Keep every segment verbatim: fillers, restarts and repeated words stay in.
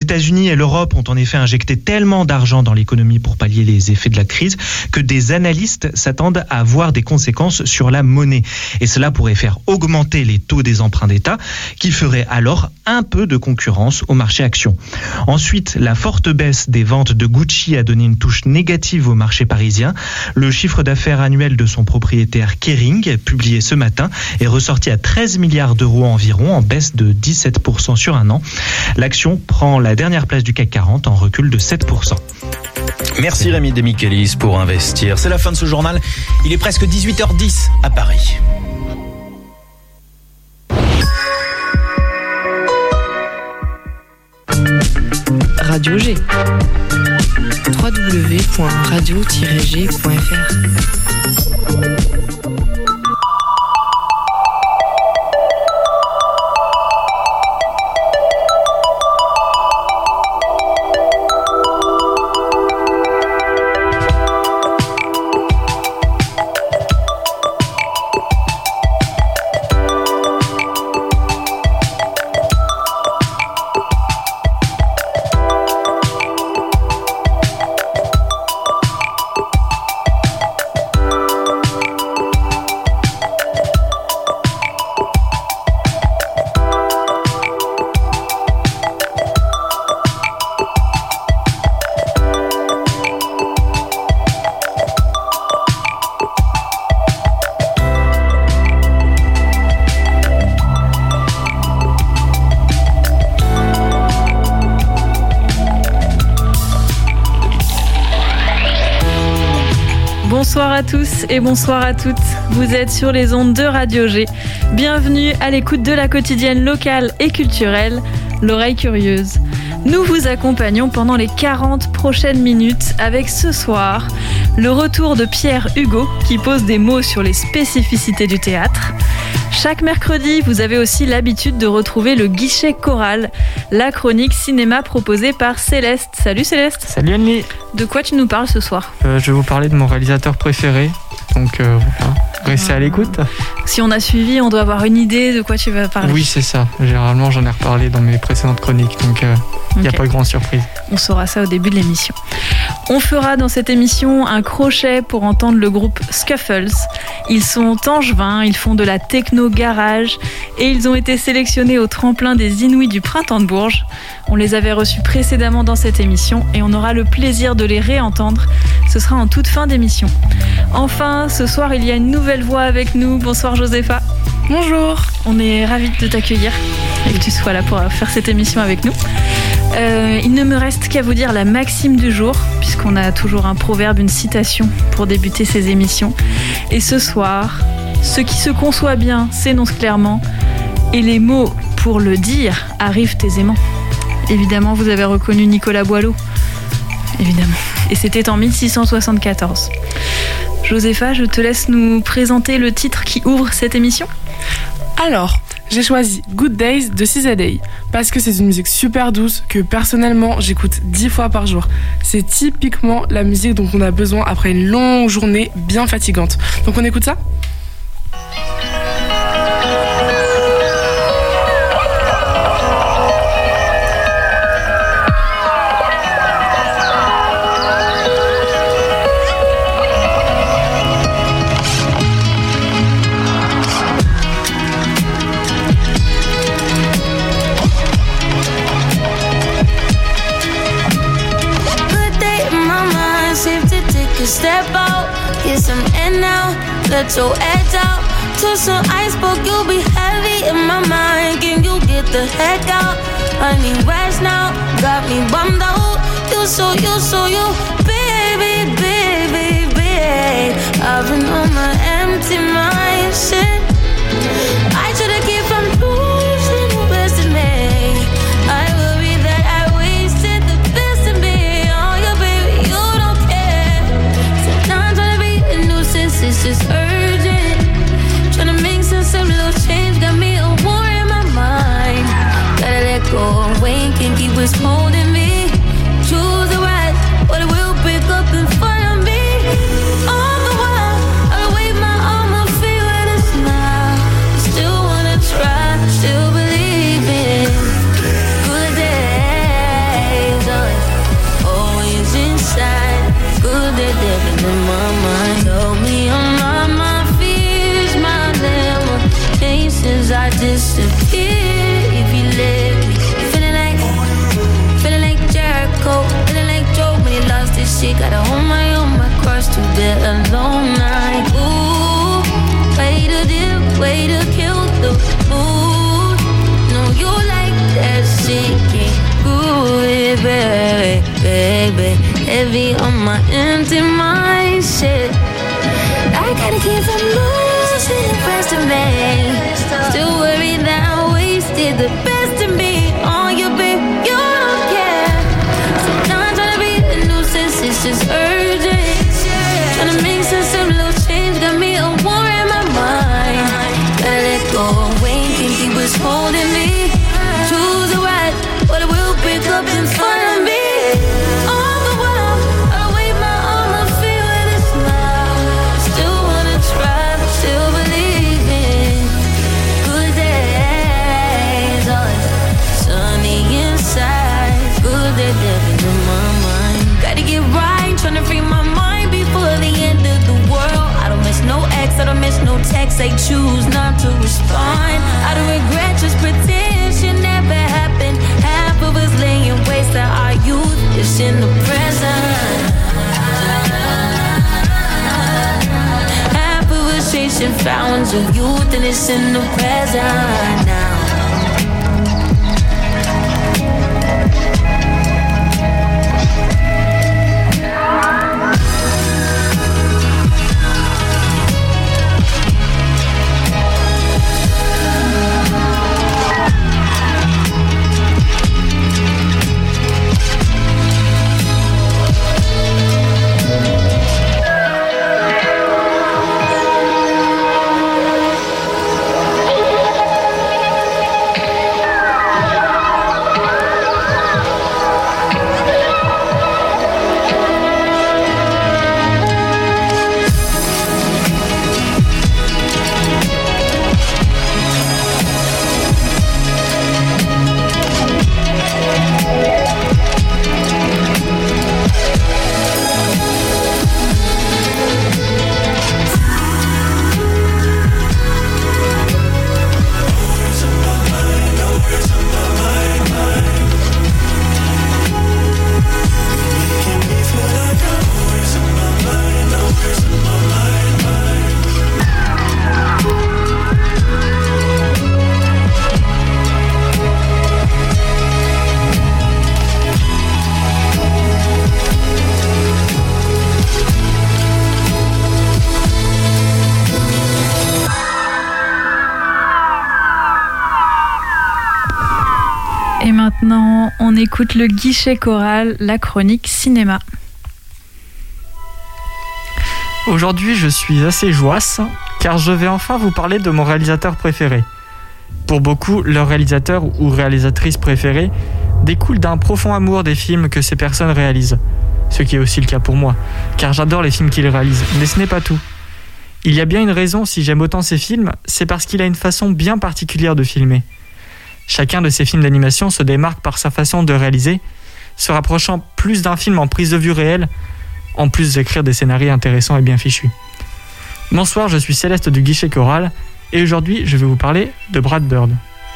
États-Unis et l'Europe ont en effet injecté tellement d'argent dans l'économie pour pallier les effets de la crise que des analystes s'attendent à voir des conséquences sur la monnaie. Et cela pourrait faire augmenter les taux des emprunts d'État, qui ferait alors un peu de concurrence au marché actions. Ensuite, la forte baisse des ventes de Gucci a donné une touche négative au marché parisien. Le chiffre d'affaires annuel de son propriétaire Kering, publié ce matin, est ressorti à treize milliards d'euros environ, en baisse de dix-sept pour cent sur un an. L'action prend la dernière place du C A C quarante en recul de sept pour cent. Merci Rémi Demichelis pour Investir. C'est la fin de ce journal. Il est presque dix-huit heures dix à Paris. Radio G. w w w point radio tiret g point f r. Bonsoir à tous et bonsoir à toutes. Vous êtes sur les ondes de Radio G. Bienvenue à l'écoute de la quotidienne locale et culturelle, L'Oreille Curieuse. Nous vous accompagnons pendant les quarante prochaines minutes avec ce soir le retour de Pierre Hugo qui pose des mots sur les spécificités du théâtre. Chaque mercredi, vous avez aussi l'habitude de retrouver le guichet choral, la chronique cinéma proposée par Céleste. Salut Céleste. Salut Annie. De quoi tu nous parles ce soir ? euh, Je vais vous parler de mon réalisateur préféré, donc euh, voilà. Restez à l'écoute. Si on a suivi, on doit avoir une idée de quoi tu vas parler. Oui, c'est ça. Généralement, j'en ai reparlé dans mes précédentes chroniques, donc il euh, n'y okay. a pas de grande surprise. On saura ça au début de l'émission. On fera dans cette émission un crochet pour entendre le groupe Scuffles. Ils sont angevins, ils font de la techno garage et ils ont été sélectionnés au tremplin des Inouïs du Printemps de Bourges. On les avait reçus précédemment dans cette émission et on aura le plaisir de les réentendre. Ce sera en toute fin d'émission. Enfin, ce soir, il y a une nouvelle voix avec nous. Bonsoir Josépha. Bonjour. On est ravis de t'accueillir et que tu sois là pour faire cette émission avec nous. Euh, il ne me reste qu'à vous dire la maxime du jour, puisqu'on a toujours un proverbe, une citation pour débuter ces émissions. Et ce soir, ce qui se conçoit bien s'énonce clairement, et les mots pour le dire arrivent aisément. Évidemment, vous avez reconnu Nicolas Boileau. Évidemment. Et c'était en mille six cent soixante-quatorze. Josépha, je te laisse nous présenter le titre qui ouvre cette émission. Alors, j'ai choisi Good Days de C Z A parce que c'est une musique super douce que personnellement j'écoute dix fois par jour. C'est typiquement la musique dont on a besoin après une longue journée bien fatigante. Donc on écoute ça ? Step out, get some air now, let your edge out. To some iceberg, you'll be heavy in my mind. Can you get the heck out? I need rest now, got me bummed out. You so, you so, you, baby, baby, baby. I've been on my empty mind, shit. I should've kept from losing the best in me. I worry that I wasted the best in me. Oh, yeah, baby, you don't care. Sometimes trying to be a nuisance, it's just urgent. Trying to make sense of little change, got me a war in my mind. Gotta let go and wait, can't keep what's holding me. Choose the right, but it will pick up in front of me. All the while, I wave my arm, I feel it, it's not. baby, baby. Heavy on my empty mind, shit. I gotta keep from losing the rest of me. Still worried that I wasted the best of me on you, babe. You don't care. So now I'm trying to be a nuisance, it's just urgent. Trying to make sense of little change, got me a war in my mind. Gotta let go of Wayne, think he was holding me. Choose a right, but it will pick up in front of me. All the while, I wave my arm and feel with a smile. Still wanna try, but still believe in good days. Always sunny inside, good days living in my mind. Gotta get right, trying to free my mind before the end of the world. I don't miss no ex, I don't miss no text. I choose not to respond. I don't regret, just pretend shit never happened. Half of us laying waste to our youth is in the present. Half of us chasing fountains of youth and it's in the present now. Et maintenant, on écoute le guichet choral, la chronique cinéma. Aujourd'hui, je suis assez joasse, car je vais enfin vous parler de mon réalisateur préféré. Pour beaucoup, leur réalisateur ou réalisatrice préférée découle d'un profond amour des films que ces personnes réalisent. Ce qui est aussi le cas pour moi, car j'adore les films qu'ils réalisent, mais ce n'est pas tout. Il y a bien une raison si j'aime autant ces films, c'est parce qu'il a une façon bien particulière de filmer. Chacun de ces films d'animation se démarque par sa façon de réaliser, se rapprochant plus d'un film en prise de vue réelle, en plus d'écrire des scénarios intéressants et bien fichus. Bonsoir, je suis Céleste du Guichet Choral, et aujourd'hui je vais vous parler de Brad Bird.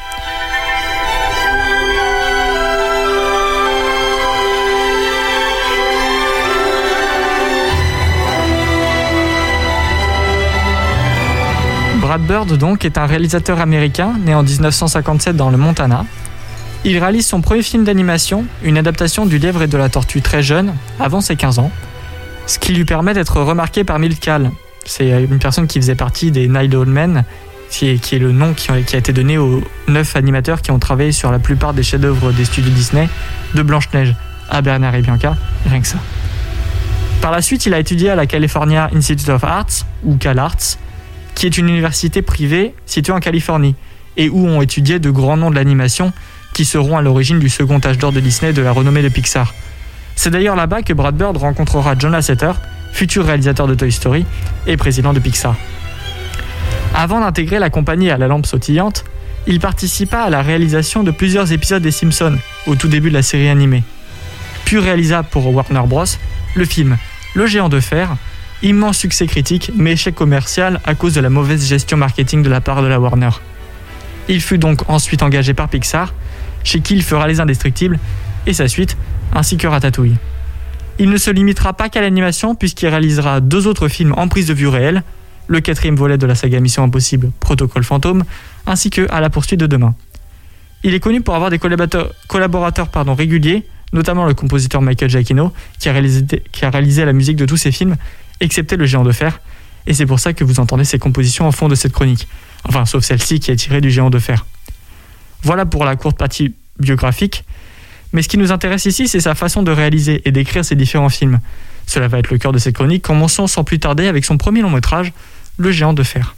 Brad Bird donc est un réalisateur américain né en dix-neuf cent cinquante-sept dans le Montana. Il réalise son premier film d'animation, une adaptation du Lièvre et de la Tortue très jeune, avant ses quinze ans, ce qui lui permet d'être remarqué par Milt Kahl. C'est une personne qui faisait partie des Nine Old Men, qui est, qui est le nom qui a, qui a été donné aux neuf animateurs qui ont travaillé sur la plupart des chefs-d'œuvre des studios Disney, de Blanche-Neige à Bernard et Bianca, rien que ça. Par la suite, il a étudié à la California Institute of Arts, ou CalArts, qui est une université privée située en Californie, et où ont étudié de grands noms de l'animation qui seront à l'origine du second âge d'or de Disney de la renommée de Pixar. C'est d'ailleurs là-bas que Brad Bird rencontrera John Lasseter, futur réalisateur de Toy Story et président de Pixar. Avant d'intégrer la compagnie à la lampe sautillante, il participa à la réalisation de plusieurs épisodes des Simpsons au tout début de la série animée. Puis réalisa pour Warner Bros. Le film Le Géant de Fer, immense succès critique mais échec commercial à cause de la mauvaise gestion marketing de la part de la Warner. Il fut donc ensuite engagé par Pixar, chez qui il fera Les Indestructibles et sa suite, ainsi que Ratatouille. Il ne se limitera pas qu'à l'animation puisqu'il réalisera deux autres films en prise de vue réelle, le quatrième volet de la saga Mission Impossible, Protocole Fantôme, ainsi que À la poursuite de demain. Il est connu pour avoir des collaborateurs, collaborateurs pardon, réguliers, notamment le compositeur Michael Giacchino, qui a réalisé, qui a réalisé la musique de tous ces films, excepté Le Géant de Fer, et c'est pour ça que vous entendez ces compositions en fond de cette chronique. Enfin, sauf celle-ci qui est tirée du Géant de Fer. Voilà pour la courte partie biographique, mais ce qui nous intéresse ici, c'est sa façon de réaliser et d'écrire ces différents films. Cela va être le cœur de cette chronique, commençons sans plus tarder avec son premier long métrage, Le Géant de Fer.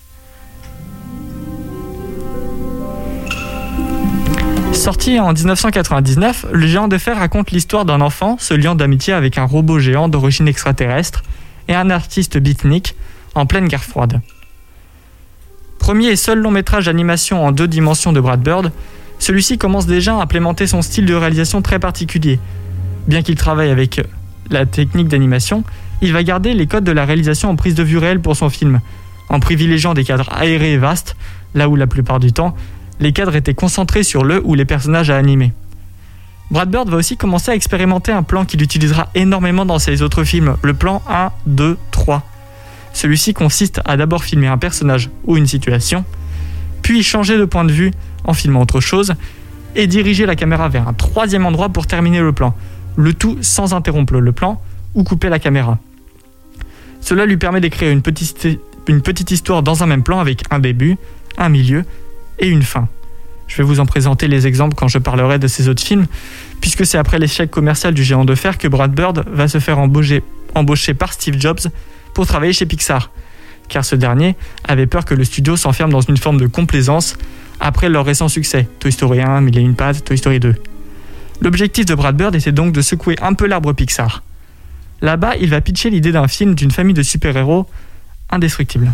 Sorti en dix-neuf cent quatre-vingt-dix-neuf, Le Géant de Fer raconte l'histoire d'un enfant se liant d'amitié avec un robot géant d'origine extraterrestre et un artiste beatnik en pleine guerre froide. Premier et seul long métrage d'animation en deux dimensions de Brad Bird, celui-ci commence déjà à implémenter son style de réalisation très particulier. Bien qu'il travaille avec la technique d'animation, il va garder les codes de la réalisation en prise de vue réelle pour son film, en privilégiant des cadres aérés et vastes, là où la plupart du temps, les cadres étaient concentrés sur le ou les personnages à animer. Brad Bird va aussi commencer à expérimenter un plan qu'il utilisera énormément dans ses autres films, le plan un, deux, trois. Celui-ci consiste à d'abord filmer un personnage ou une situation, puis changer de point de vue en filmant autre chose, et diriger la caméra vers un troisième endroit pour terminer le plan, le tout sans interrompre le plan ou couper la caméra. Cela lui permet d'écrire une petite, une petite histoire dans un même plan avec un début, un milieu et une fin. Je vais vous en présenter les exemples quand je parlerai de ces autres films, puisque c'est après l'échec commercial du Géant de Fer que Brad Bird va se faire embaucher, embaucher par Steve Jobs pour travailler chez Pixar, car ce dernier avait peur que le studio s'enferme dans une forme de complaisance après leur récent succès, Toy Story un, Mille et une pattes, Toy Story deux. L'objectif de Brad Bird était donc de secouer un peu l'arbre Pixar. Là-bas, il va pitcher l'idée d'un film d'une famille de super-héros indestructibles.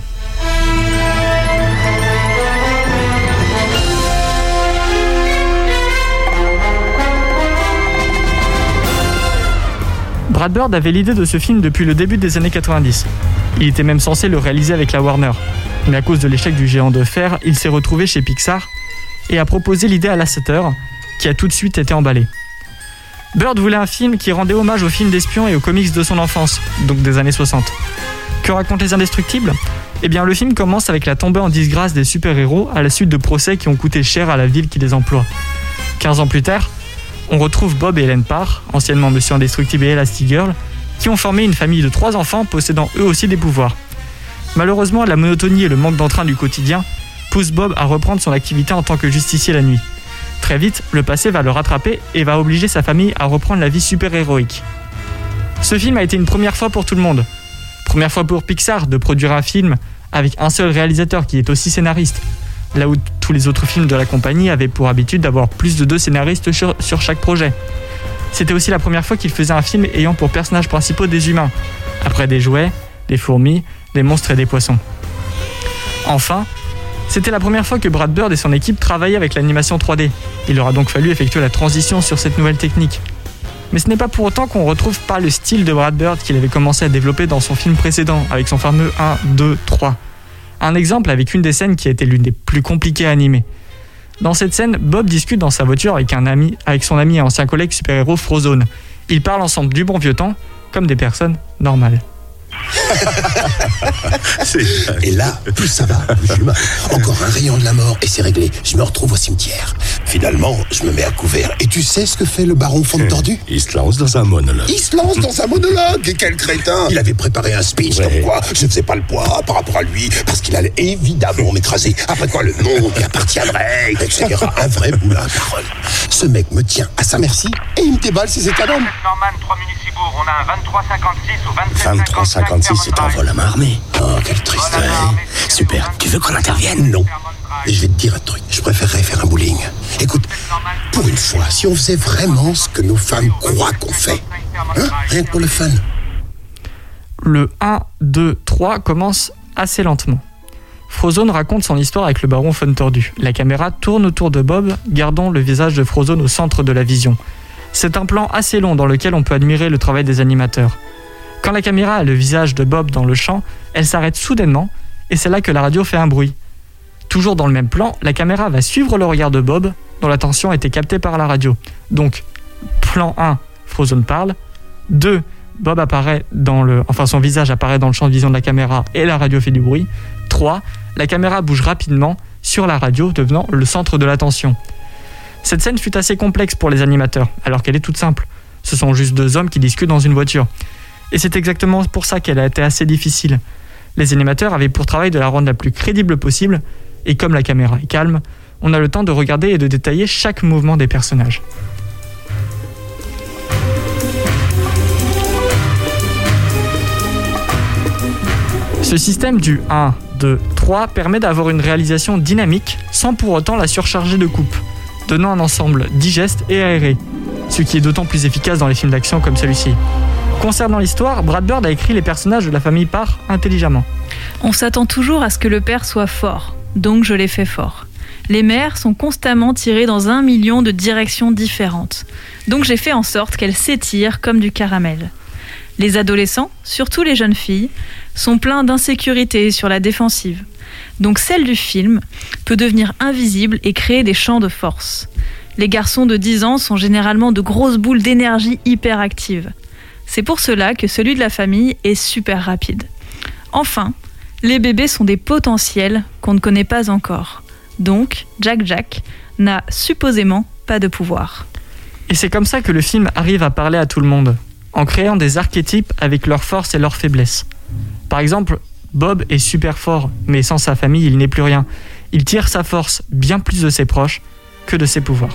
Brad Bird avait l'idée de ce film depuis le début des années quatre-vingt-dix. Il était même censé le réaliser avec la Warner. Mais à cause de l'échec du Géant de Fer, il s'est retrouvé chez Pixar et a proposé l'idée à Lasseter, qui a tout de suite été emballé. Bird voulait un film qui rendait hommage aux films d'espions et aux comics de son enfance, donc des années soixante. Que racontent les Indestructibles ? Eh bien, le film commence avec la tombée en disgrâce des super-héros à la suite de procès qui ont coûté cher à la ville qui les emploie. quinze ans plus tard, on retrouve Bob et Helen Parr, anciennement Monsieur Indestructible et Elastigirl, qui ont formé une famille de trois enfants possédant eux aussi des pouvoirs. Malheureusement, la monotonie et le manque d'entrain du quotidien poussent Bob à reprendre son activité en tant que justicier la nuit. Très vite, le passé va le rattraper et va obliger sa famille à reprendre la vie super-héroïque. Ce film a été une première fois pour tout le monde. Première fois pour Pixar de produire un film avec un seul réalisateur qui est aussi scénariste, là où tous les autres films de la compagnie avaient pour habitude d'avoir plus de deux scénaristes sur, sur chaque projet. C'était aussi la première fois qu'il faisait un film ayant pour personnages principaux des humains, après des jouets, des fourmis, des monstres et des poissons. Enfin, c'était la première fois que Brad Bird et son équipe travaillaient avec l'animation trois D. Il leur a donc fallu effectuer la transition sur cette nouvelle technique. Mais ce n'est pas pour autant qu'on ne retrouve pas le style de Brad Bird qu'il avait commencé à développer dans son film précédent, avec son fameux un, deux, trois. Un exemple avec une des scènes qui a été l'une des plus compliquées à animer. Dans cette scène, Bob discute dans sa voiture avec, un ami, avec son ami et ancien collègue super-héros Frozone. Ils parlent ensemble du bon vieux temps, comme des personnes normales. Et là, plus ça va, plus je me... Encore un rayon de la mort et c'est réglé. Je me retrouve au cimetière. Finalement, je me mets à couvert. Et tu sais ce que fait le baron Fond Tordu ? Il se lance dans un monologue. Il se lance dans un monologue. Et quel crétin ! Il avait préparé un speech ouais. comme quoi je ne faisais pas le poids par rapport à lui parce qu'il allait évidemment m'écraser. Après quoi le monde lui appartiendrait, et cetera. Un vrai boulin à parole. Ce mec me tient à sa merci et il me déballe ses états d'homme. Norman, trois Municibourg, on a un vingt-trois cinquante-six ou vingt-sept vingt-trois cinquante-six, c'est un vol à main armée. Oh, quelle tristesse. Super. Tu veux qu'on intervienne ? Non. Et je vais te dire un truc. Je préférerais faire un bowling. Écoute, pour une fois, si on faisait vraiment ce que nos femmes croient qu'on fait. Hein ? Rien que pour le fun. Le un, deux, trois commence assez lentement. Frozone raconte son histoire avec le baron Fun Tordu. La caméra tourne autour de Bob, gardant le visage de Frozone au centre de la vision. C'est un plan assez long dans lequel on peut admirer le travail des animateurs. Quand la caméra a le visage de Bob dans le champ, elle s'arrête soudainement et c'est là que la radio fait un bruit. Toujours dans le même plan, la caméra va suivre le regard de Bob dont l'attention a été captée par la radio. Donc, plan un, Frozone parle. deux, Bob apparaît dans le... Enfin, son visage apparaît dans le champ de vision de la caméra et la radio fait du bruit. trois, la caméra bouge rapidement sur la radio, devenant le centre de l'attention. Cette scène fut assez complexe pour les animateurs, alors qu'elle est toute simple. Ce sont juste deux hommes qui discutent dans une voiture. Et c'est exactement pour ça qu'elle a été assez difficile. Les animateurs avaient pour travail de la rendre la plus crédible possible, et comme la caméra est calme, on a le temps de regarder et de détailler chaque mouvement des personnages. Ce système du un, deux, trois permet d'avoir une réalisation dynamique sans pour autant la surcharger de coupes, donnant un ensemble digeste et aéré, ce qui est d'autant plus efficace dans les films d'action comme celui-ci. Concernant l'histoire, Brad Bird a écrit les personnages de la famille Parr intelligemment. On s'attend toujours à ce que le père soit fort, donc je l'ai fait fort. Les mères sont constamment tirées dans un million de directions différentes, donc j'ai fait en sorte qu'elles s'étirent comme du caramel. Les adolescents, surtout les jeunes filles, sont pleins d'insécurité sur la défensive. Donc celle du film peut devenir invisible et créer des champs de force. Les garçons de dix ans sont généralement de grosses boules d'énergie hyperactives. C'est pour cela que celui de la famille est super rapide. Enfin, les bébés sont des potentiels qu'on ne connaît pas encore. Donc, Jack Jack n'a supposément pas de pouvoir. Et c'est comme ça que le film arrive à parler à tout le monde, en créant des archétypes avec leurs forces et leurs faiblesses. Par exemple, Bob est super fort, mais sans sa famille, il n'est plus rien. Il tire sa force bien plus de ses proches que de ses pouvoirs.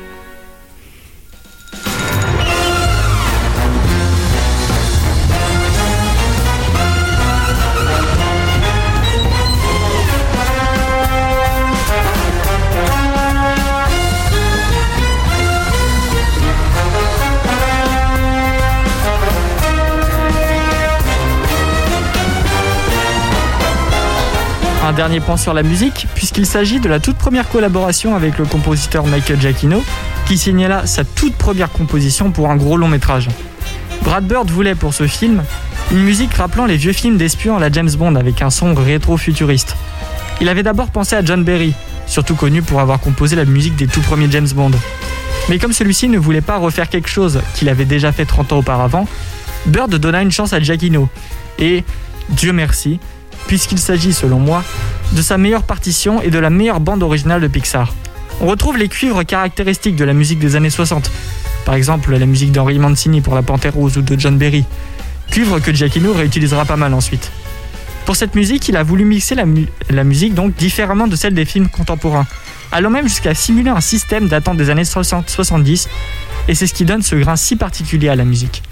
Un dernier point sur la musique, puisqu'il s'agit de la toute première collaboration avec le compositeur Michael Giacchino, qui signait là sa toute première composition pour un gros long métrage. Brad Bird voulait pour ce film une musique rappelant les vieux films d'espions à la James Bond avec un son rétro-futuriste. Il avait d'abord pensé à John Barry, surtout connu pour avoir composé la musique des tout premiers James Bond. Mais comme celui-ci ne voulait pas refaire quelque chose qu'il avait déjà fait trente ans auparavant, Bird donna une chance à Giacchino. Et, Dieu merci, puisqu'il s'agit, selon moi, de sa meilleure partition et de la meilleure bande originale de Pixar. On retrouve les cuivres caractéristiques de la musique des années soixante, par exemple la musique d'Henry Mancini pour La Panthère Rose ou de John Barry, cuivre que Giacchino réutilisera pas mal ensuite. Pour cette musique, il a voulu mixer la, mu- la musique donc différemment de celle des films contemporains, allant même jusqu'à simuler un système datant des années soixante soixante-dix, et c'est ce qui donne ce grain si particulier à la musique.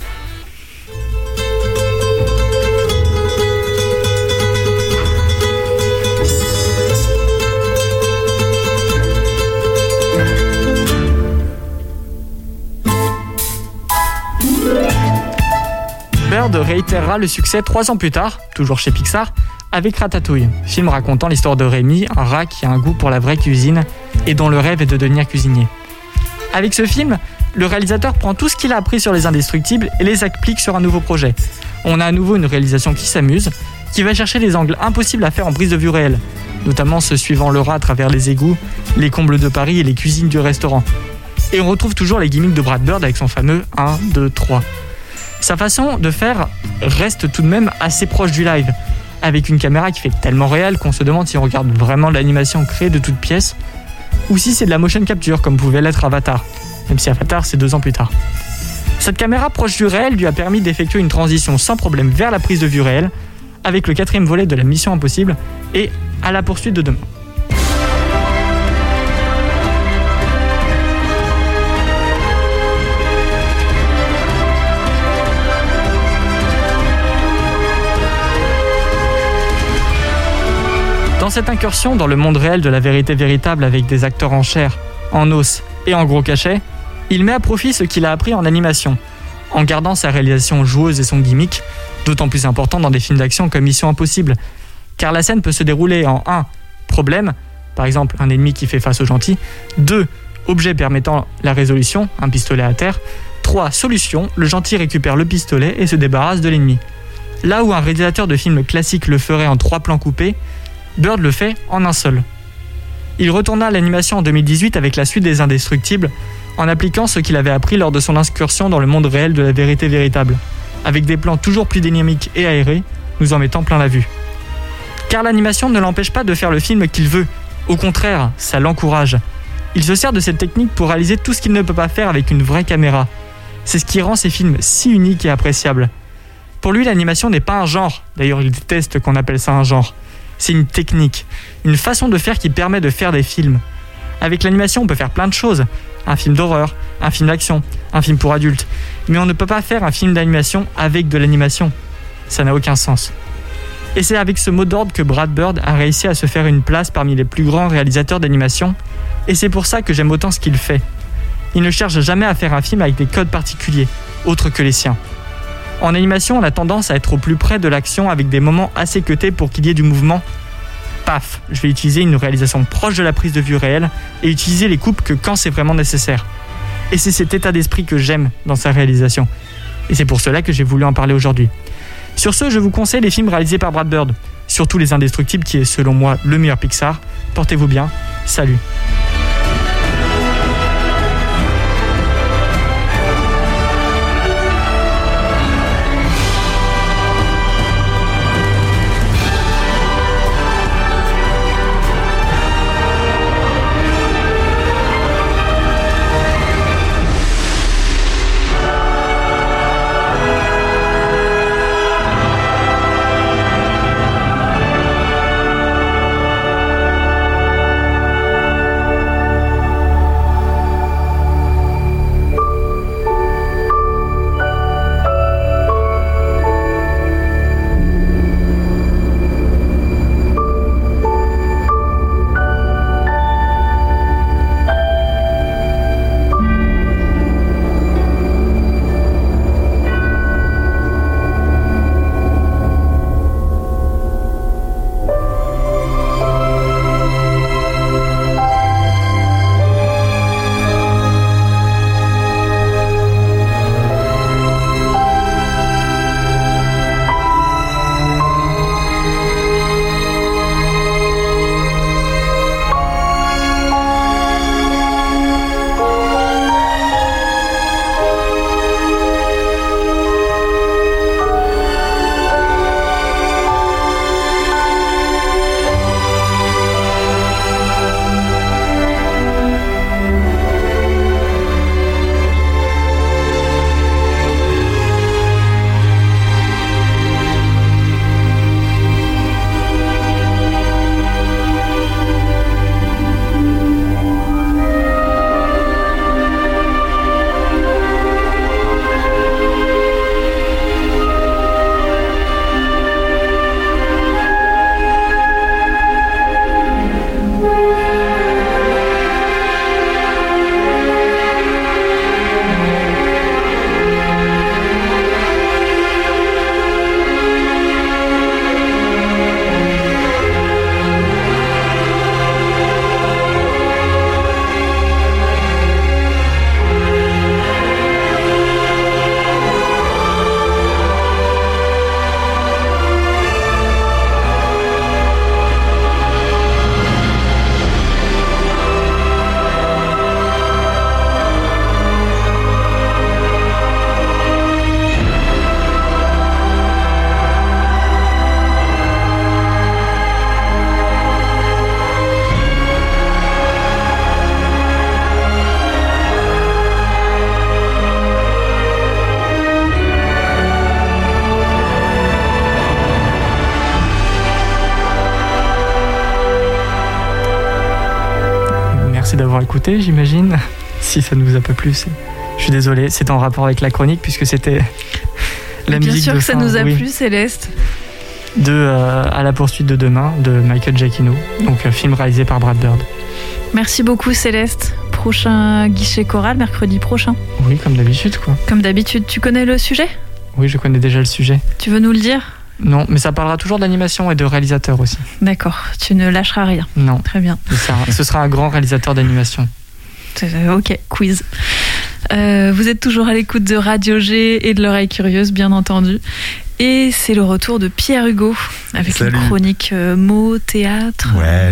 Bird réitérera le succès trois ans plus tard, toujours chez Pixar, avec Ratatouille, film racontant l'histoire de Rémi, un rat qui a un goût pour la vraie cuisine et dont le rêve est de devenir cuisinier. Avec ce film, le réalisateur prend tout ce qu'il a appris sur les Indestructibles et les applique sur un nouveau projet. On a à nouveau une réalisation qui s'amuse, qui va chercher des angles impossibles à faire en prise de vue réelle, notamment ceux suivant le rat à travers les égouts, les combles de Paris et les cuisines du restaurant. Et on retrouve toujours les gimmicks de Brad Bird avec son fameux un, deux, trois. Sa façon de faire reste tout de même assez proche du live, avec une caméra qui fait tellement réel qu'on se demande si on regarde vraiment l'animation créée de toutes pièces, ou si c'est de la motion capture comme pouvait l'être Avatar, même si Avatar c'est deux ans plus tard. Cette caméra proche du réel lui a permis d'effectuer une transition sans problème vers la prise de vue réelle, avec le quatrième volet de la Mission Impossible et à la poursuite de demain. Dans cette incursion dans le monde réel de la vérité véritable avec des acteurs en chair, en os et en gros cachet, il met à profit ce qu'il a appris en animation, en gardant sa réalisation joueuse et son gimmick, d'autant plus important dans des films d'action comme Mission Impossible, car la scène peut se dérouler en un problème, par exemple un ennemi qui fait face au gentil, deux objet permettant la résolution, un pistolet à terre, trois solution, le gentil récupère le pistolet et se débarrasse de l'ennemi. Là où un réalisateur de film classique le ferait en trois plans coupés, Bird le fait en un seul. Il retourna à l'animation en deux mille dix-huit avec la suite des Indestructibles, en appliquant ce qu'il avait appris lors de son incursion dans le monde réel de la vérité véritable, avec des plans toujours plus dynamiques et aérés, nous en mettant plein la vue. Car l'animation ne l'empêche pas de faire le film qu'il veut, au contraire, ça l'encourage. Il se sert de cette technique pour réaliser tout ce qu'il ne peut pas faire avec une vraie caméra. C'est ce qui rend ses films si uniques et appréciables. Pour lui, l'animation n'est pas un genre. D'ailleurs, il déteste qu'on appelle ça un genre. C'est une technique, une façon de faire qui permet de faire des films. Avec l'animation, on peut faire plein de choses. Un film d'horreur, un film d'action, un film pour adultes. Mais on ne peut pas faire un film d'animation avec de l'animation. Ça n'a aucun sens. Et c'est avec ce mot d'ordre que Brad Bird a réussi à se faire une place parmi les plus grands réalisateurs d'animation. Et c'est pour ça que j'aime autant ce qu'il fait. Il ne cherche jamais à faire un film avec des codes particuliers, autres que les siens. En animation, on a tendance à être au plus près de l'action avec des moments assez cutés pour qu'il y ait du mouvement. Paf, je vais utiliser une réalisation proche de la prise de vue réelle et utiliser les coupes que quand c'est vraiment nécessaire. Et c'est cet état d'esprit que j'aime dans sa réalisation. Et c'est pour cela que j'ai voulu en parler aujourd'hui. Sur ce, je vous conseille les films réalisés par Brad Bird, surtout Les Indestructibles qui est selon moi le meilleur Pixar. Portez-vous bien, salut. D'avoir écouté, j'imagine. Si ça ne vous a pas plu, c'est... je suis désolé, c'est en rapport avec la chronique puisque c'était la bien musique sûr de que ça fin, nous a oui, plu, Céleste. de euh, À la poursuite de demain de Michael Giacchino, donc un film réalisé par Brad Bird. Merci beaucoup, Céleste. Prochain guichet choral mercredi prochain. Oui, comme d'habitude, quoi. Comme d'habitude, tu connais le sujet ? Oui, je connais déjà le sujet. Tu veux nous le dire ? Non, mais ça parlera toujours d'animation et de réalisateur aussi. D'accord, tu ne lâcheras rien. Non. Très bien. Ça, ce sera un grand réalisateur d'animation. Ok, quiz. Euh, vous êtes toujours à l'écoute de Radio G et de l'oreille curieuse, bien entendu. Et c'est le retour de Pierre Hugo avec Salut. une chronique euh, mots, théâtre. Ouais,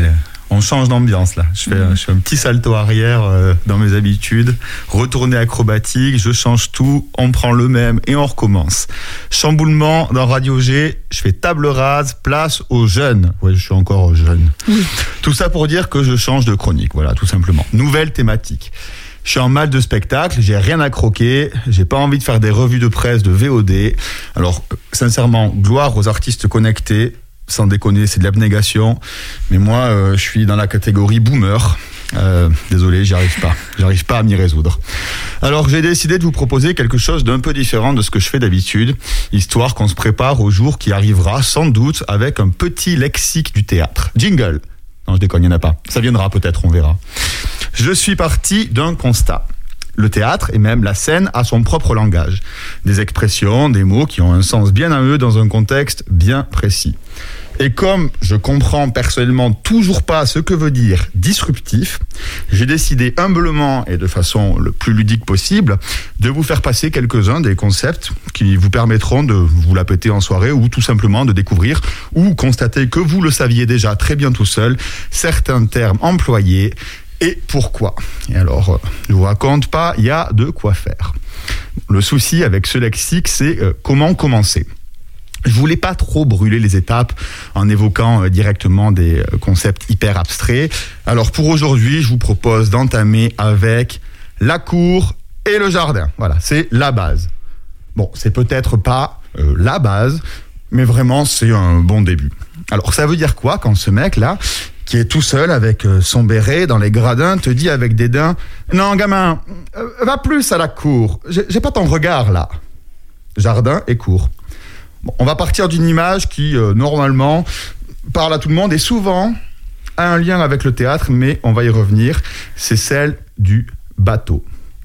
On change d'ambiance là. Je fais, mmh. je fais un petit salto arrière euh, dans mes habitudes. Retourner acrobatique, je change tout, on prend le même et on recommence. Chamboulement dans Radio G, je fais table rase, place aux jeunes. Ouais, je suis encore jeune. Mmh. Tout ça pour dire que je change de chronique, voilà, tout simplement. Nouvelle thématique. Je suis en mal de spectacle, j'ai rien à croquer, j'ai pas envie de faire des revues de presse de V O D. Alors, sincèrement, gloire aux artistes connectés. Sans déconner, c'est de l'abnégation. Mais moi, euh, je suis dans la catégorie boomer. Euh, désolé, j'y arrive pas. J'arrive pas à m'y résoudre. Alors, j'ai décidé de vous proposer quelque chose d'un peu différent de ce que je fais d'habitude, histoire qu'on se prépare au jour qui arrivera, sans doute, avec un petit lexique du théâtre. Jingle. Non, je déconne, il n'y en a pas. Ça viendra peut-être, on verra. Je suis parti d'un constat. Le théâtre et même la scène a son propre langage. Des expressions, des mots qui ont un sens bien à eux dans un contexte bien précis. Et comme je comprends personnellement toujours pas ce que veut dire disruptif, j'ai décidé humblement et de façon le plus ludique possible de vous faire passer quelques-uns des concepts qui vous permettront de vous la péter en soirée ou tout simplement de découvrir ou constater que vous le saviez déjà très bien tout seul, certains termes employés et pourquoi. Et alors, je vous raconte pas, il y a de quoi faire. Le souci avec ce lexique, c'est euh, comment commencer. Je voulais pas trop brûler les étapes en évoquant euh, directement des euh, concepts hyper abstraits. Alors pour aujourd'hui, je vous propose d'entamer avec la cour et le jardin. Voilà, c'est la base. Bon, c'est peut-être pas euh, la base, mais vraiment c'est un bon début. Alors ça veut dire quoi quand ce mec-là, qui est tout seul avec euh, son béret dans les gradins, te dit avec dédain « Non, gamin, euh, va plus à la cour, j'ai, j'ai pas ton regard là. » Jardin et cour. Bon, on va partir d'une image qui, euh, normalement, parle à tout le monde et souvent a un lien avec le théâtre, mais on va y revenir. C'est celle du bateau.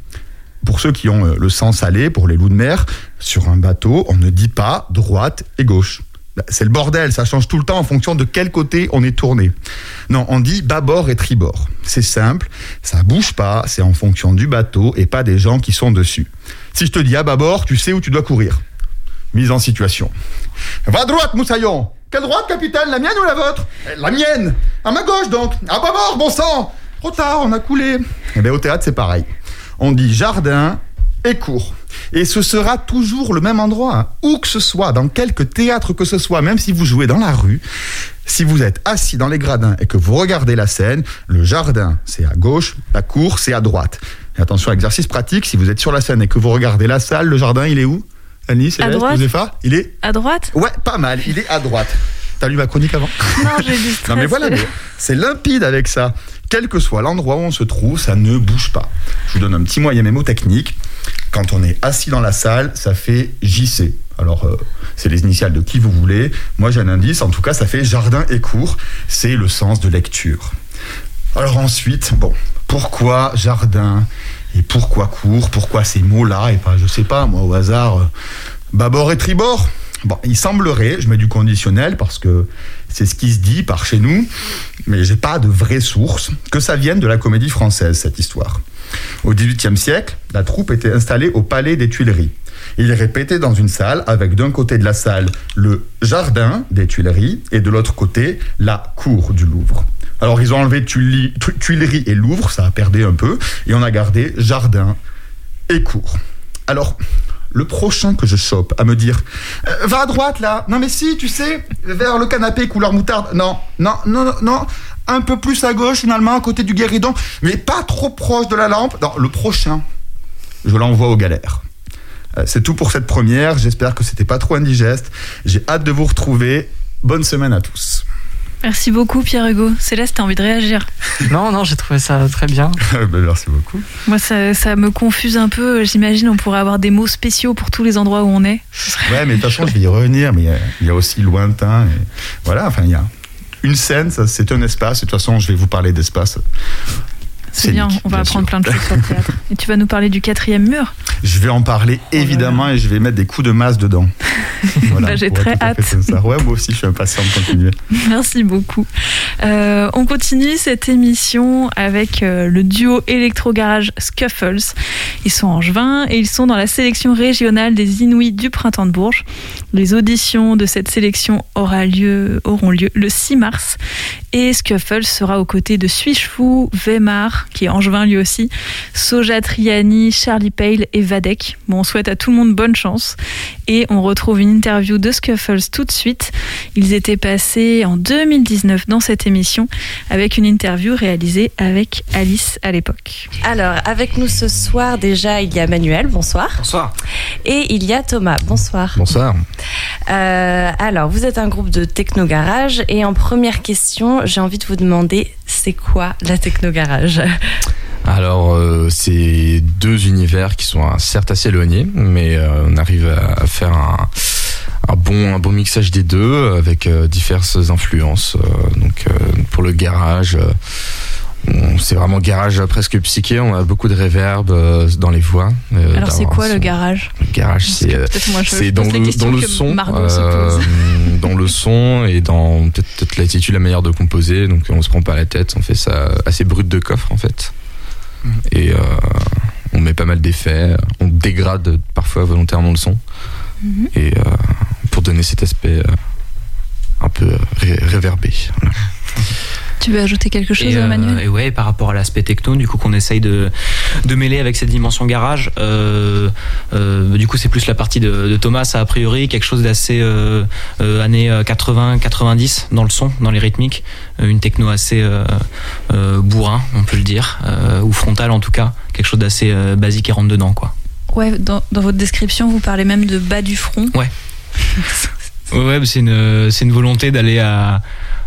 Pour ceux qui ont euh, le sang salé, pour les loups de mer, sur un bateau, on ne dit pas droite et gauche. C'est le bordel, ça change tout le temps en fonction de quel côté on est tourné. Non, on dit bâbord et tribord. C'est simple, ça bouge pas, c'est en fonction du bateau et pas des gens qui sont dessus. Si je te dis à bâbord, tu sais où tu dois courir. Mise en situation. Va à droite, Moussaillon. Quelle droite, capitaine? La mienne ou la vôtre? La mienne. À ma gauche, donc. À bâbord, bon sang. Trop tard, on a coulé. Eh bien, au théâtre, c'est pareil. On dit jardin et cour. Et ce sera toujours le même endroit, hein. Où que ce soit, dans quelque théâtre que ce soit, même si vous jouez dans la rue, si vous êtes assis dans les gradins et que vous regardez la scène, le jardin, c'est à gauche, la cour, c'est à droite. Et attention, exercice pratique, si vous êtes sur la scène et que vous regardez la salle, le jardin, il est où? Annie, Céleste, Joséfa, il est à droite. Ouais, pas mal, il est à droite. T'as lu ma chronique avant? Non, j'ai lu stress. Non mais voilà, mais c'est limpide avec ça. Quel que soit l'endroit où on se trouve, ça ne bouge pas. Je vous donne un petit moyen mémotechnique. Quand on est assis dans la salle, ça fait J C. Alors, euh, c'est les initiales de qui vous voulez. Moi, j'ai un indice. En tout cas, ça fait jardin et cour. C'est le sens de lecture. Alors ensuite, bon, pourquoi jardin et pourquoi cour? Pourquoi ces mots-là et pas, je sais pas, moi, au hasard, euh, bâbord et tribord? Bon, il semblerait, je mets du conditionnel parce que c'est ce qui se dit par chez nous, mais j'ai pas de vraie source, que ça vienne de la comédie française, cette histoire. Au dix-huitième siècle, la troupe était installée au Palais des Tuileries. Ils répétaient dans une salle avec d'un côté de la salle le jardin des Tuileries et de l'autre côté la cour du Louvre. Alors ils ont enlevé Tuileries, Tuileries et Louvre, ça a perdu un peu, et on a gardé jardin et cour. Alors, le prochain que je chope à me dire euh, va à droite là, non mais si, tu sais, vers le canapé couleur moutarde, non, non, non, non, non, un peu plus à gauche finalement, à côté du guéridon, mais pas trop proche de la lampe. Non, le prochain, je l'envoie aux galères. Euh, c'est tout pour cette première, j'espère que c'était pas trop indigeste, j'ai hâte de vous retrouver, bonne semaine à tous. Merci beaucoup Pierre-Hugo. Céleste, t'as envie de réagir? Non, non, j'ai trouvé ça très bien. ben, merci beaucoup. Moi, ça, ça me confuse un peu. J'imagine on pourrait avoir des mots spéciaux pour tous les endroits où on est. Ouais, mais de toute façon, je vais y revenir. Mais il y a aussi lointain. Et voilà, enfin, il y a une scène, ça, c'est un espace. Et de toute façon, je vais vous parler d'espace. C'est bien, on va apprendre plein de choses sur le théâtre. Et tu vas nous parler du quatrième mur? Je vais en parler évidemment, oh là là. Et je vais mettre des coups de masse dedans. Voilà, bah, j'ai ouais, très tout à hâte. fait comme ça. Ouais, moi aussi, je suis impatient de continuer. Merci beaucoup. Euh, on continue cette émission avec euh, le duo électro-garage Scuffles. Ils sont angevins et ils sont dans la sélection régionale des Inouïs du Printemps de Bourges. Les auditions de cette sélection aura lieu, auront lieu le six mars. Et Scuffles sera aux côtés de Suichefou, Weimar, qui est angevin lui aussi, Soja Triani, Charlie Pale et Vadek. Bon, on souhaite à tout le monde bonne chance. Et on retrouve une interview de Scuffles tout de suite. Ils étaient passés en deux mille dix-neuf dans cette émission avec une interview réalisée avec Alice à l'époque. Alors, avec nous ce soir, déjà, il y a Manuel, bonsoir. Bonsoir. Et il y a Thomas, bonsoir. Bonsoir. Euh, alors, vous êtes un groupe de techno-garage et en première question, j'ai envie de vous demander, c'est quoi la techno-garage ? Alors, euh, c'est deux univers qui sont euh, certes assez éloignés, mais euh, on arrive à, à faire un, un, bon, un bon mixage des deux avec euh, diverses influences. Euh, donc, euh, pour le garage, euh, on, c'est vraiment garage presque psyché. On a beaucoup de reverb euh, dans les voix. Euh, Alors, c'est quoi le garage ? Le garage, c'est, euh, moi, je, c'est je dans, le, dans le son, euh, dans le son et dans peut-être, peut-être l'attitude, la manière de composer. Donc, on se prend pas la tête. On fait ça assez brut de coffre, en fait. Et euh, on met pas mal d'effets, on dégrade parfois volontairement le son, mm-hmm. et euh, pour donner cet aspect euh, un peu ré- réverbé. Voilà. Tu veux ajouter quelque chose, et, euh, Manuel ? Et ouais, par rapport à l'aspect techno, du coup qu'on essaye de de mêler avec cette dimension garage. Euh, euh, du coup, c'est plus la partie de, de Thomas, a priori quelque chose d'assez euh, euh, années quatre-vingts quatre-vingt-dix dans le son, dans les rythmiques, euh, une techno assez euh, euh, bourrin, on peut le dire, euh, ou frontal en tout cas, quelque chose d'assez euh, basique et rentre dedans, quoi. Ouais, dans, dans votre description, vous parlez même de bas du front. Ouais. ouais, c'est une c'est une volonté d'aller à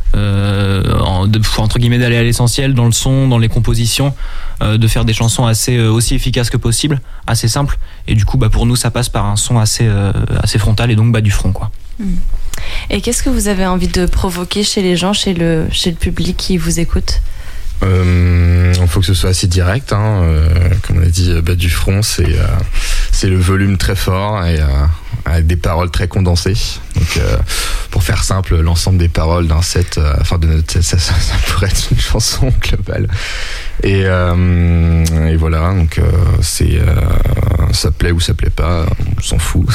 Euh, en, de, entre guillemets d'aller à l'essentiel dans le son, dans les compositions, euh, de faire des chansons assez euh, aussi efficaces que possible, assez simples, et du coup bah pour nous ça passe par un son assez euh, assez frontal et donc bas du front, quoi. Et qu'est-ce que vous avez envie de provoquer chez les gens, chez le chez le public qui vous écoute ? Euh, il faut que ce soit assez direct, hein. euh, comme on a dit, bas du front, c'est euh, c'est le volume très fort et euh, avec des paroles très condensées. Donc, euh, pour faire simple, l'ensemble des paroles d'un set, euh, enfin de notre set, ça, ça, ça pourrait être une chanson globale. Et, euh, et voilà, donc euh, c'est euh, ça plaît ou ça plaît pas, on s'en fout.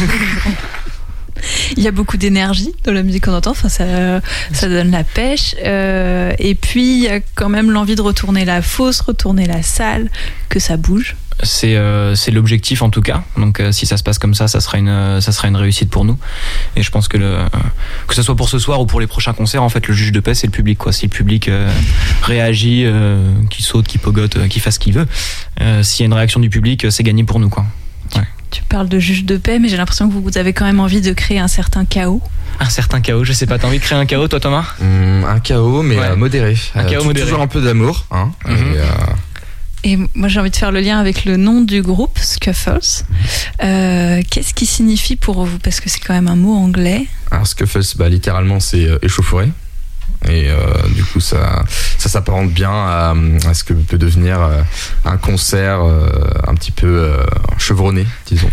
Il y a beaucoup d'énergie dans la musique qu'on entend, enfin, ça, ça donne la pêche. Euh, et puis, il y a quand même l'envie de retourner la fosse, retourner la salle, que ça bouge. C'est, euh, c'est l'objectif en tout cas. Donc euh, si ça se passe comme ça, ça sera une, ça sera une réussite pour nous. Et je pense que, le, euh, que ce soit pour ce soir ou pour les prochains concerts, en fait, le juge de paix, c'est le public, quoi. Si le public euh, réagit, euh, qui saute, qui pogote, euh, qui fasse ce qu'il veut, euh, s'il y a une réaction du public, c'est gagné pour nous, quoi. Ouais. Tu parles de juge de paix, mais j'ai l'impression que vous avez quand même envie de créer un certain chaos. Un certain chaos, je sais pas. T'as envie de créer un chaos, toi, Thomas ? mmh, Un chaos, mais ouais. euh, modéré. Un euh, chaos modéré. Toujours un peu d'amour, hein. Mmh. Et, euh... Et moi, j'ai envie de faire le lien avec le nom du groupe, Scuffles. Euh, qu'est-ce qui signifie pour vous ? Parce que c'est quand même un mot anglais. Alors, Scuffles, bah, littéralement, c'est euh, échauffourée. Et euh, du coup, ça, ça s'apparente bien à, à ce que peut devenir euh, un concert euh, un petit peu euh, chevronné, disons.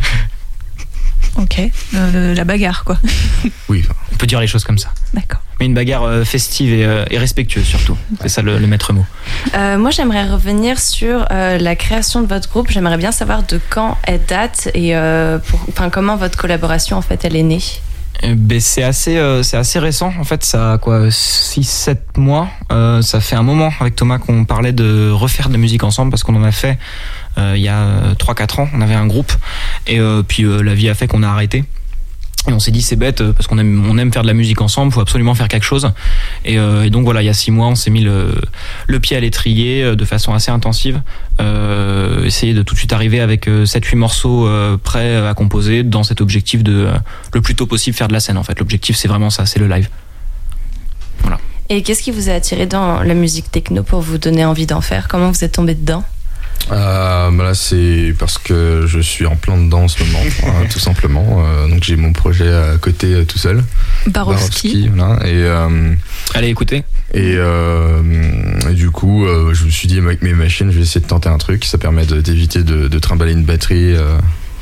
Ok, euh, la bagarre, quoi. Oui. On peut dire les choses comme ça. D'accord. Mais une bagarre euh, festive et, euh, et respectueuse surtout. C'est ça le, le maître mot. Euh, moi, j'aimerais revenir sur euh, la création de votre groupe. J'aimerais bien savoir de quand elle date et euh, pour, enfin, comment votre collaboration, en fait, elle est née. Ben, c'est assez euh, c'est assez récent en fait, ça a quoi six sept mois, euh, ça fait un moment avec Thomas qu'on parlait de refaire de la musique ensemble parce qu'on en a fait euh, il y a trois quatre ans, on avait un groupe et euh, puis euh, la vie a fait qu'on a arrêté. Et on s'est dit c'est bête parce qu'on aime on aime faire de la musique ensemble, faut absolument faire quelque chose. Et, euh, et donc voilà, il y a six mois, on s'est mis le le pied à l'étrier de façon assez intensive, euh, essayer de tout de suite arriver avec sept huit morceaux euh, prêts à composer dans cet objectif de euh, le plus tôt possible faire de la scène en fait. L'objectif c'est vraiment ça, c'est le live. Voilà. Et qu'est-ce qui vous a attiré dans la musique techno pour vous donner envie d'en faire ? Comment vous êtes tombé dedans ? Euh, bah là c'est parce que je suis en plein dedans en ce moment, hein, tout simplement. Euh, donc j'ai mon projet à côté euh, tout seul. Barovski. Voilà. Et euh, allez écouter. Et, euh, et du coup, euh, je me suis dit avec mes machines, je vais essayer de tenter un truc. Ça permet de, d'éviter de, de trimballer une batterie euh,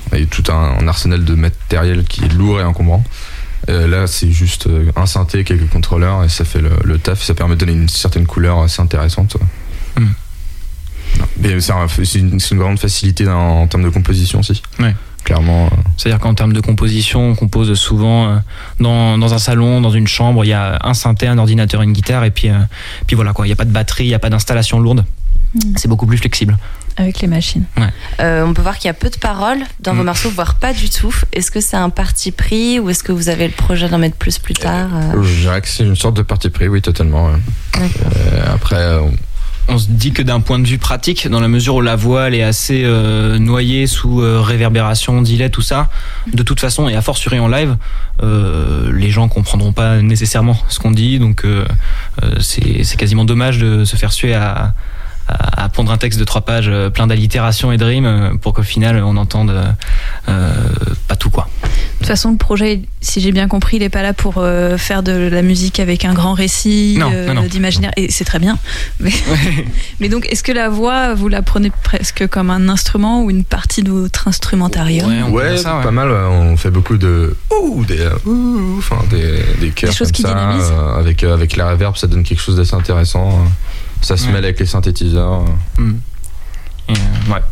et tout un, un arsenal de matériel qui est lourd et encombrant. Euh, là, c'est juste un synthé, quelques contrôleurs et ça fait le, le taf. Ça permet de donner une certaine couleur assez intéressante. Mm. Mais c'est, un, c'est, une, c'est une grande facilité en, en termes de composition aussi. Ouais. Clairement. C'est-à-dire qu'en termes de composition, on compose souvent dans, dans un salon, dans une chambre, il y a un synthé, un ordinateur, une guitare, et puis, puis voilà quoi. Il n'y a pas de batterie, il n'y a pas d'installation lourde. Mm. C'est beaucoup plus flexible. Avec les machines. Ouais. Euh, on peut voir qu'il y a peu de paroles dans mmh. vos morceaux, voire pas du tout. Est-ce que c'est un parti pris ou est-ce que vous avez le projet d'en mettre plus plus tard euh... Je dirais que c'est une sorte de parti pris, oui, totalement. Ouais. Euh, après, on... on se dit que d'un point de vue pratique, dans la mesure où la voix elle est assez euh, noyée sous euh, réverbération, delay, tout ça, de toute façon, et a fortiori en live, euh, les gens comprendront pas nécessairement ce qu'on dit, donc euh, euh, c'est, c'est quasiment dommage de se faire suer à à pondre un texte de trois pages plein d'allitérations et de rimes pour qu'au final on entende euh, pas tout quoi. De toute façon, le projet, si j'ai bien compris, il n'est pas là pour euh, faire de la musique avec un grand récit non, euh, non, non. d'imaginaire, et c'est très bien. Mais, mais donc, est-ce que la voix, vous la prenez presque comme un instrument ou une partie de votre instrumentarium ? Ouais, ouais, ça, ouais, pas mal. On fait beaucoup de ouh, des ouh, enfin des des chœurs comme qui ça, euh, avec euh, avec la reverb, ça donne quelque chose d'assez intéressant. Ça se ouais. mêle avec les synthétiseurs. Mmh. Et euh, ouais.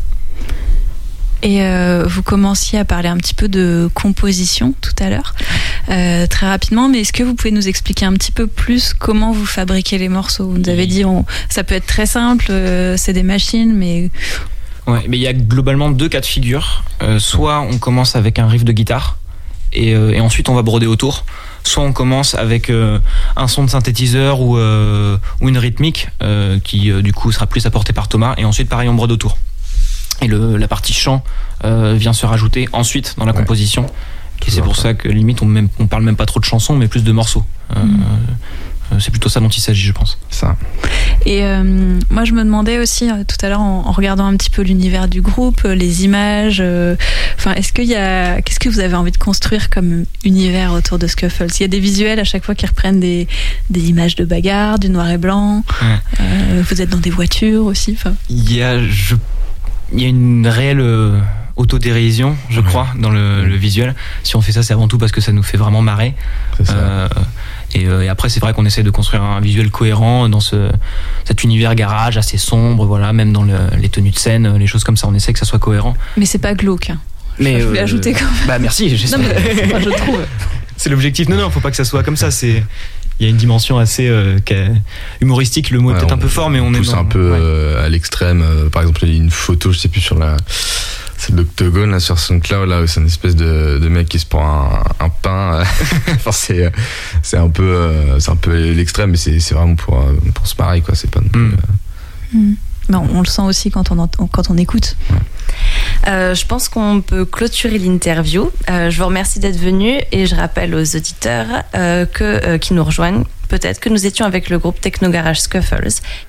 Et euh, vous commenciez à parler un petit peu de composition tout à l'heure, euh, très rapidement, mais est-ce que vous pouvez nous expliquer un petit peu plus comment vous fabriquez les morceaux ? Vous nous avez dit, on, ça peut être très simple, euh, c'est des machines, mais... Ouais, mais il y a globalement deux cas de figure. Euh, soit on commence avec un riff de guitare, et, euh, et ensuite on va broder autour. Soit on commence avec euh, un son de synthétiseur ou, euh, ou une rythmique euh, qui euh, du coup sera plus apportée par Thomas, et ensuite pareil on brode autour. Et le, la partie chant euh, vient se rajouter ensuite dans la ouais. composition. Et c'est pour ça que limite on, même, on parle même pas trop de chansons mais plus de morceaux. Euh, mmh. euh, c'est plutôt ça dont il s'agit, je pense. Ça. Et euh, moi je me demandais aussi euh, tout à l'heure en, en regardant un petit peu l'univers du groupe, euh, les images, enfin euh, est-ce qu'il y a, qu'est-ce que vous avez envie de construire comme univers autour de Scuffles ? Il y a des visuels à chaque fois qui reprennent des, des images de bagarre, du noir et blanc. Ouais. Euh, vous êtes dans des voitures aussi. Enfin. Il y a, je, il y a une réelle euh, autodérision, je ouais. crois, dans le, le visuel. Si on fait ça, c'est avant tout parce que ça nous fait vraiment marrer. C'est ça. Euh, Et, euh, et après, c'est vrai qu'on essaie de construire un visuel cohérent dans ce, cet univers garage assez sombre, voilà, même dans le, les tenues de scène, les choses comme ça, on essaie que ça soit cohérent. Mais c'est pas glauque. Hein. Mais je voulais euh, ajouter quand même. Bah merci, j'espère. Non, mais moi, je trouve. C'est l'objectif. Non, non, faut pas que ça soit comme ça. C'est, il y a une dimension assez euh, humoristique. Le mot ouais, est peut-être un peu fort, mais on, on est pousse dans, un peu ouais. euh, à l'extrême. Euh, par exemple, il y a une photo, je sais plus sur la. C'est l'Octogone là sur SoundCloud là, c'est une espèce de, de mec qui se prend un, un pain. Enfin c'est c'est un peu euh, c'est un peu l'extrême, mais c'est c'est vraiment pour pour se marrer quoi. C'est pas non plus. Mm. Euh... Mm. Mais on, on le sent aussi quand on entend, quand on écoute. Ouais. Euh, je pense qu'on peut clôturer l'interview. Euh, je vous remercie d'être venu et je rappelle aux auditeurs euh, que euh, qui nous rejoignent peut-être que nous étions avec le groupe Techno Garage Scuffles.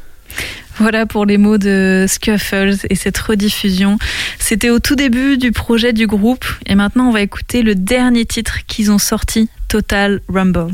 Voilà pour les mots de Scuffles et cette rediffusion. C'était au tout début du projet du groupe et maintenant on va écouter le dernier titre qu'ils ont sorti, Total Rumble.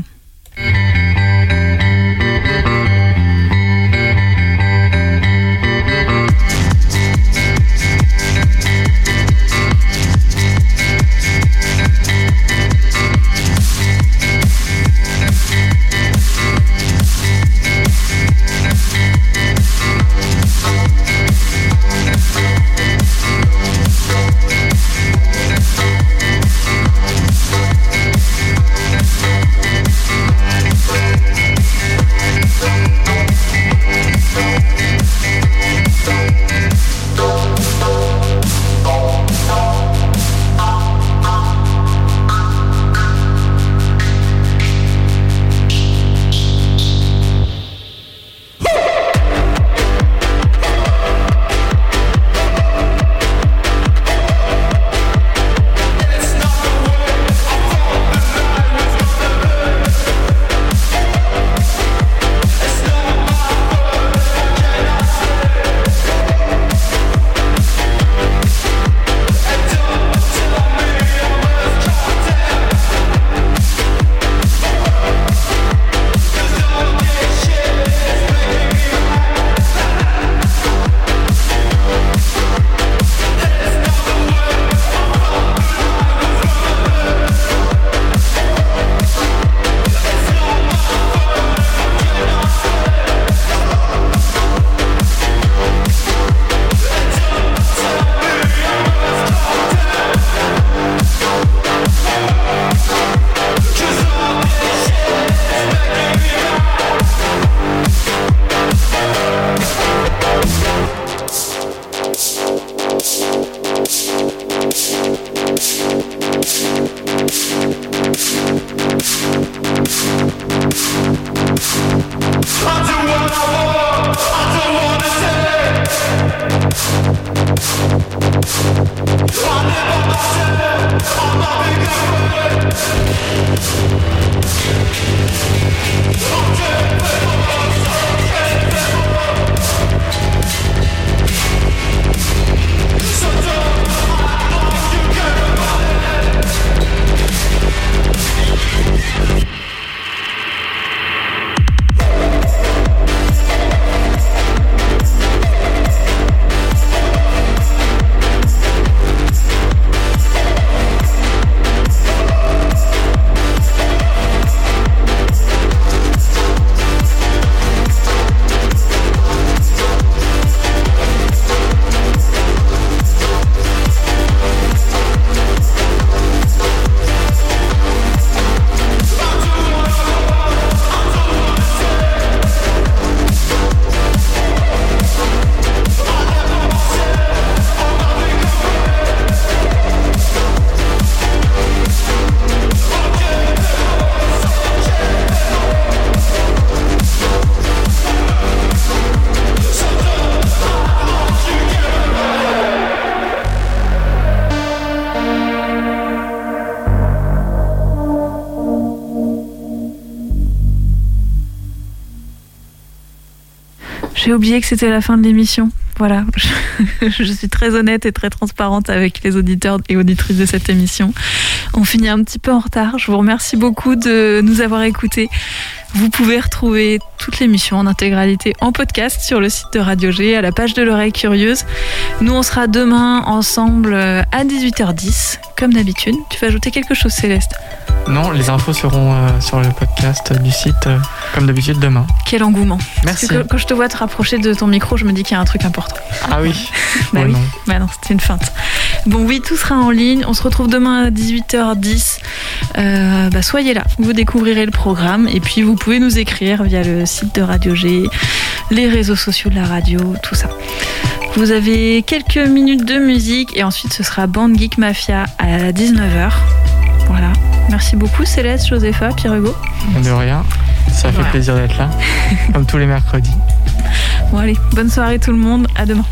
j'ai oublié que c'était la fin de l'émission. Voilà, je, je suis très honnête et très transparente avec les auditeurs et auditrices de cette émission. On finit un petit peu en retard. Je vous remercie beaucoup de nous avoir écoutés. Vous pouvez retrouver toute l'émission en intégralité en podcast sur le site de Radio G, à la page de l'oreille curieuse. Nous, on sera demain ensemble à dix-huit heures dix, comme d'habitude. Tu vas ajouter quelque chose, Céleste ? Non, les infos seront euh, sur le podcast du site, euh, comme d'habitude, demain. Quel engouement. Merci. Parce que quand je te vois te rapprocher de ton micro, je me dis qu'il y a un truc important. Ah oui. Bah oh oui, non. bah non, c'était une feinte. Bon, oui, tout sera en ligne. On se retrouve demain à dix-huit heures dix. Euh, bah, soyez là, vous découvrirez le programme. Et puis, vous pouvez nous écrire via le site de Radio G, les réseaux sociaux de la radio, tout ça. Vous avez quelques minutes de musique et ensuite, ce sera Band Geek Mafia à dix-neuf heures. Voilà. Merci beaucoup, Céleste, Josepha, Pierre Hugo. De rien. Ça fait voilà. plaisir d'être là, comme tous les mercredis. Bon, allez, bonne soirée tout le monde. À demain.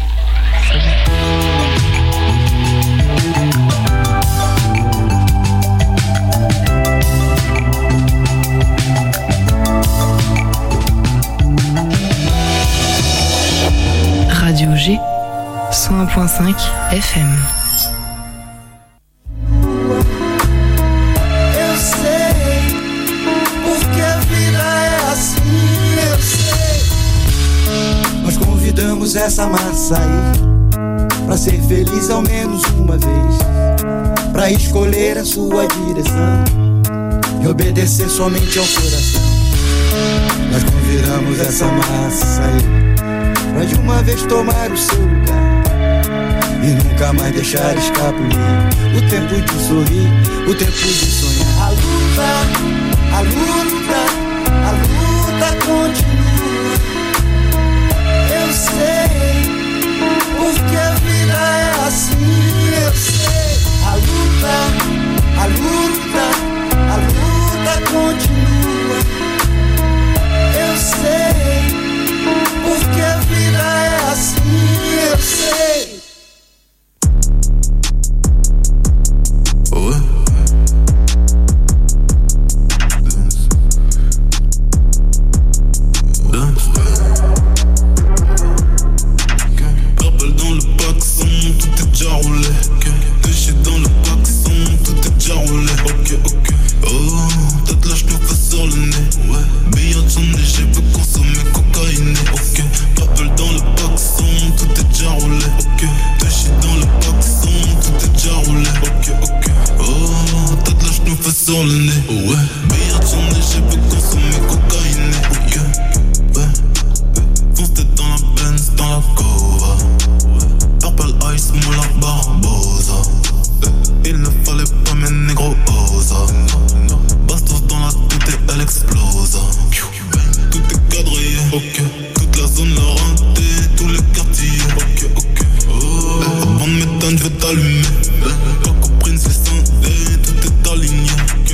Radio G, cent un virgule cinq F M. Eu sei, porque a vida é assim, eu sei. Nós convidamos essa massa aí pra ser feliz ao menos uma vez, pra escolher a sua direção e obedecer somente ao coração. Nós convidamos essa massa aí pra de uma vez tomar o seu lugar e nunca mais deixar escapulir o tempo de sorrir, o tempo de sonhar. A luta, a luta, a luta continua. Eu sei, porque a vida é assim, eu sei. A luta, a luta, a luta continua. Eu sei, porque a vida é assim, eu sei. Sur le nez, ouais. Billard sur nez, j'ai pu consommer cocaïne, ok. Ouais. Fonce tête dans la Benz, dans la Cova. Purple Ice, moula Barbosa. Il ne fallait pas mes négros osa. Bastos dans la tête et elle explose. Tout est quadrillé, ok. Toute la zone l'a renté, tous les quartiers, ok, ok. Oh, avant de m'éteindre, je vais t'allumer. Pas compris, c'est santé, tout est aligné.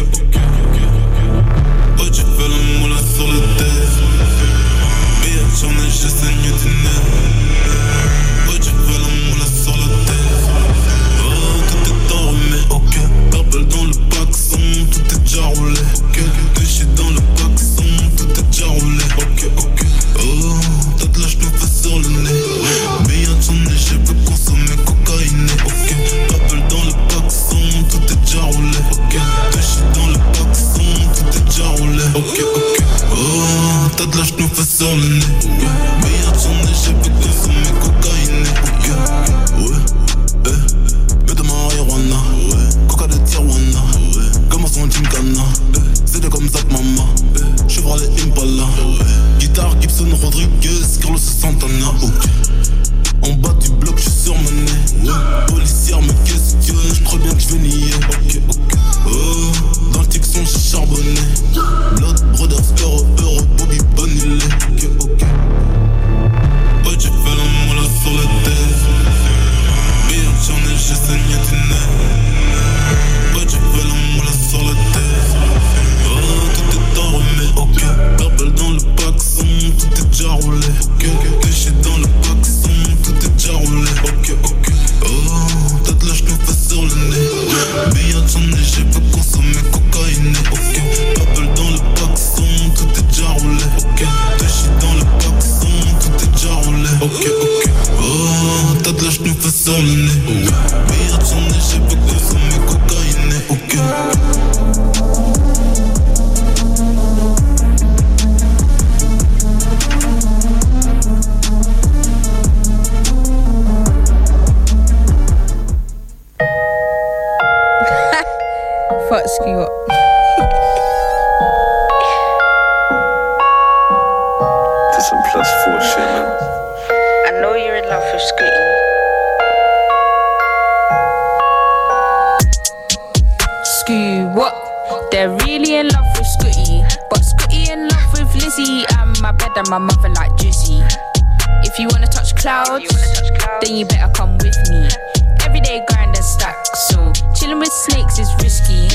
Oh, tu fais la moula sur le test. Billet j'en ai, j'ai saigné du nez. Oh, tu fais la moula sur le test. Oh, tout est enrhumé, ok. Purple dans le paxon, tout est déjà roulé, ok. Déchets dans le paxon, tout est déjà roulé, ok, ok. Oh, t'as de la j'te fais sur le nez. Billet j'en ai, j'ai pu consommer cocaïne, ok. Purple dans le paxon, tout est déjà roulé, ok. Déchets dans le paxon, tout est déjà roulé, ok, ok. Oh, t'as de la j'te fais sur le nez. Billet j'en ai, j'ai pu consommer cocaïne, ok. Ouais, eh, mets de marijuana, ouais. Coca de Tijuana, ouais. Comment son Gymkhana, eh. C'était comme ça que maman, eh. Chevrolet Impala, ouais. Guitare Gibson Rodriguez, Carlos Santana, ok. En bas du bloc, j'suis sur mon nez, ouais. Policière me questionne, j'crois bien que j'vais nier, ok, ok. Oh, dans le Tixon j'suis charbonné. Blood Brothers, Euro, Euro, Bobby Bonilé, ok, ok. Oh, tu fais la moula sur le test. Billet j'en ai, j'ai saigné du nez. Oh, tu fais la moula sur le test. Oh, tout est enrhumé, ok. Purple dans le paxon, tout est déjà roulé, ok. Déchets dans le Fuck Ski Up. To some plus four shit, man. I know you're in love with Scooty. Scoo, what? They're really in love with Scooty, but Scooty in love with Lizzie. And my bed and my mother like Juicy. If you wanna touch clouds, then you better come with me. Everyday grind and stack, so chilling with snakes is risky.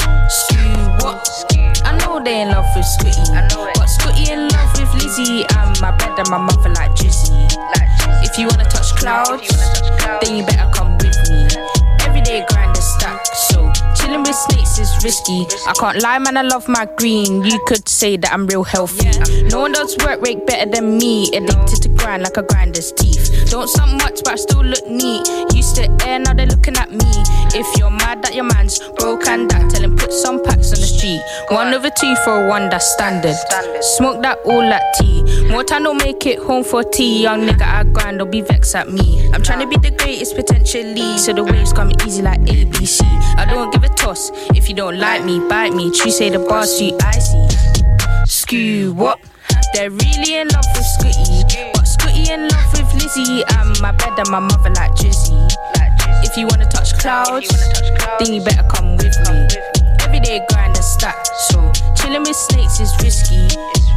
Scoo, what? I know they in love with Scooty, but Scooty in love with Lizzie. And my bed and my mother like Juicy. If you wanna touch clouds, then you better come with me. Everyday grind and stack, so chilling with snakes is risky. I can't lie, man, I love my green. You could say that I'm real healthy. No one does work rate better than me. Addicted to grind like a grinder's teeth. Don't suck much, but I still look neat. Used to air, now they're looking at me. If you're mad that your man's broke and that, tell him put some packs on the street. One over two for a one, that's standard. Smoke that all that tea. More time don't make it home for tea. Young nigga, I grind, don't be vexed at me. I'm trying to be the greatest potentially, so the waves come easy like A B C. I don't give a toss. If you don't like me, bite me. True say the bars too icy. Scoo, what? They're really in love with Scooty, but Scooty in love with Lizzie. And my bed and my mother like Drizzy. If you wanna touch clouds, then you better come with me. Everyday grind and stack, so chilling with snakes is risky.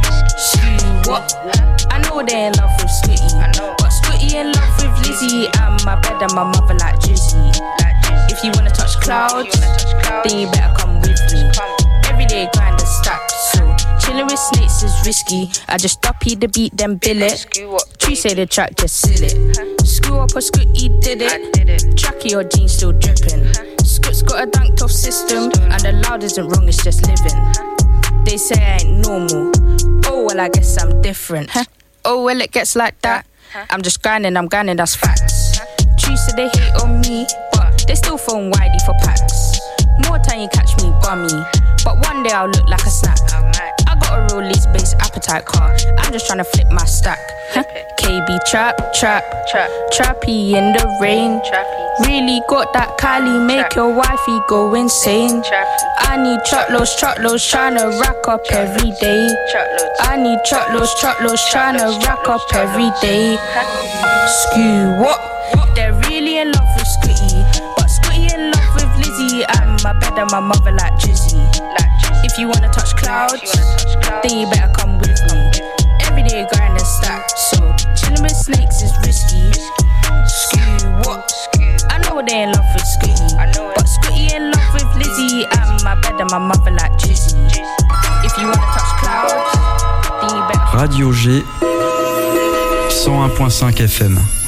Scoo, what? I know they in love with Scooty, but Scooty in love with Lizzie. And my bed and my mother like Drizzy. If you wanna touch clouds, then you better come with me. Everyday grind and stack, so chilling with snakes is risky. I just stop the beat, then bill it. True say the track, just seal it. Screw up or Scooty did it. Tracky or jeans still dripping. Scoot's got a danked off system, and the loud isn't wrong, it's just living. They say I ain't normal. Oh well, I guess I'm different. Oh well, it gets like that. I'm just grinding, I'm grinding, that's facts. True say they hate on me, but they still phone widey for packs. More time you catch me bummy, but one day I'll look like a snack. I got a real least base appetite car. I'm just trying to flip my stack. Huh? K B trap, trap, trap, trappy in the rain. Really got that Kylie, make your wifey go insane. I need truckloads, truckloads, trying to rack up every day. I need truckloads, truckloads, trying to rack up every day. Scoo, what? They're really in love with Scooty, but Scooty in love with Lizzie. And my bed and my mother like Drizzy. If you wanna touch clouds, then you better come with me. Everyday grind and stack, so chilling with snakes is risky. Scoo, what? I know they in love with Scooty, but Scooty in love with Lizzie. And my bed and my mother like Drizzy. If you wanna touch clouds, then you better. Radio G, cent un point cinq F M.